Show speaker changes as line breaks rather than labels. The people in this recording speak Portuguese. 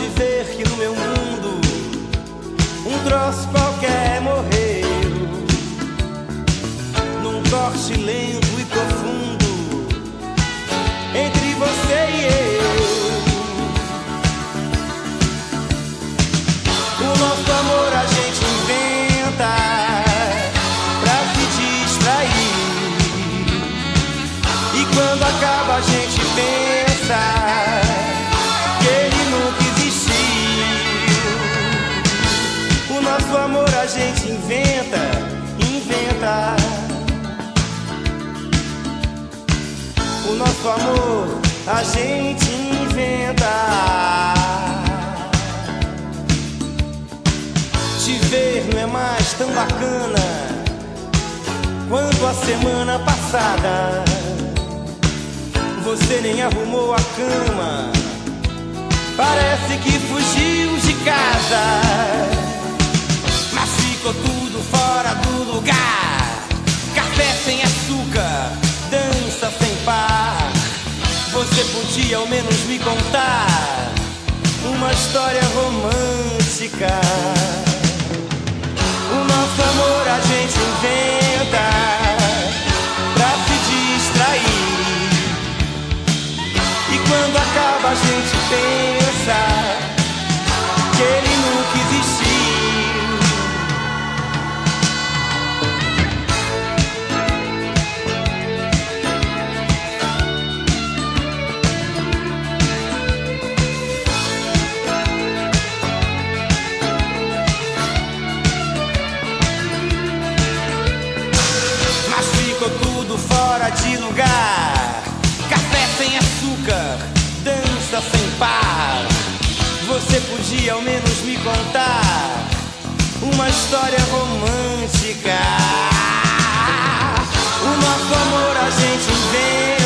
de ver que no meu mundo um troço qualquer morreu, num corte lento e profundo entre você e eu. O nosso amor a gente inventa pra se distrair, e quando acaba a gente pensa que ele nunca existiu. O nosso amor a gente inventa. O nosso amor a gente inventa. Te ver não é mais tão bacana quanto a semana passada. Você nem arrumou a cama, parece que fugiu de casa, mas ficou tudo fora do lugar. Café sem açúcar, dança sem par. Você podia ao menos me contar uma história romântica. O nosso amor a gente inventa pra se distrair, e quando acaba a gente pensa que ele nunca existiu. Mas ficou tudo fora de lugar. Café sem açúcar, dança sem par. Você podia ao menos me contar uma história romântica. O nosso amor a gente inventa